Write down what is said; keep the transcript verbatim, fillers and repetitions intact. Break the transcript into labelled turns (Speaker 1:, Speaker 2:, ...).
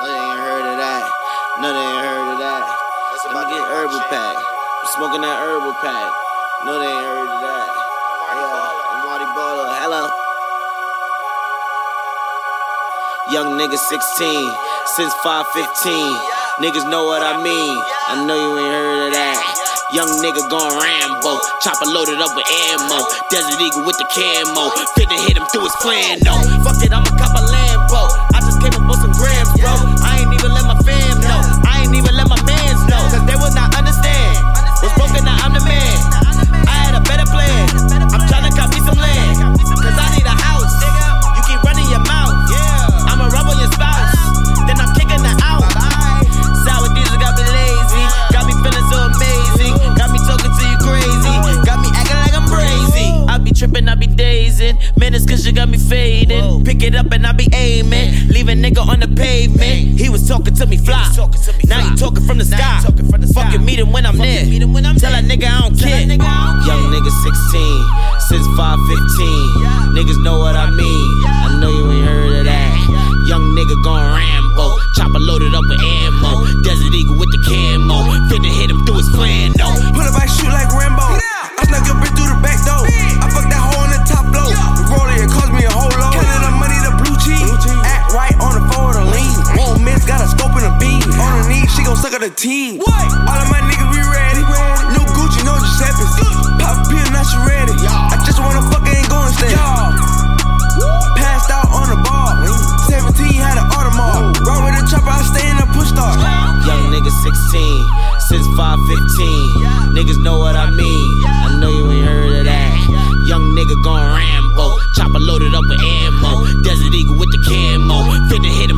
Speaker 1: No, they ain't heard of that. No, they ain't heard of that. Let me get herbal pack. I'm smoking that herbal pack. No, they ain't heard of that. Yeah, I'm Marty Baller. Hello. Young nigga sixteen, since five fifteen. Niggas know what I mean. I know you ain't heard of that. Young nigga gone Rambo, chopper loaded up with ammo. Desert Eagle with the camo, finna hit him through his plan, no. Fuck it, I'ma cop a Lambo. I just came up on some grams, bro. I ain't even let my fam know. I ain't even let my mans know, cause they will not understand. What's broken, now I'm the man. I had a better plan. I'm tryna cop me some land, cause I need a house. You keep running your mouth, I'ma rub on your spouse, then I'm kicking her out. Sour diesel got me lazy, got me feeling so amazing, got me talking to you crazy, got me acting like I'm crazy. I be tripping, I be dazing, man, it's cause you got me fading. Pick it up and I be aiming, leave a nigga on the pavement. He was talking to me fly, now he talking from the sky. Fucking meet him when I'm there, tell that nigga I don't care. Young nigga sixteen, since five fifteen. Niggas know what I mean, I know you ain't heard of that. Young nigga gone Rambo, chopper loaded up with ammo. Desert Eagle with the camo, finna hit him through his plan, no.
Speaker 2: Pull up, I shoot like Rambo. I snuck your bitch through the back door. I fucked that hole in the top blow. The roller, it cost me a whole load. Counting the money, the blue cheese. Act right on the forward of lean. Won't miss, got a scope and a beam. On her knees, she gon' suck at the team. All of my niggas be ready. New Gucci, no Giuseppe's. Pop a pill, now she ready. I just wanna fuck, ain't going stay. Passed out on the ball. seventeen had an Audemars. Roll with the chopper, I stay in the push start.
Speaker 1: Young nigga sixteen, since five fifteen. Niggas know what I mean, I know you ain't heard of that. Young nigga gone Rambo, chopper loaded up with ammo. Desert Eagle with the camo, finna hit him